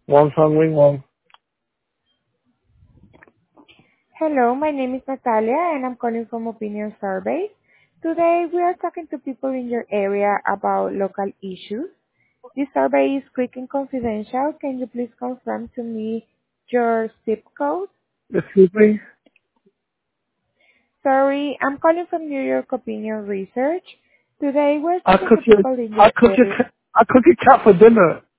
One Sun Wing One. Hello, my name is Natalia and I'm calling from Opinion Survey. Today we are talking to people in your area about local issues. This survey is quick and confidential. Can you please confirm to me your zip code? Excuse me? Sorry, I'm calling from New York Opinion Research. Today we're I talking cook to your, people in I your cook your, area. I cook your cat for dinner.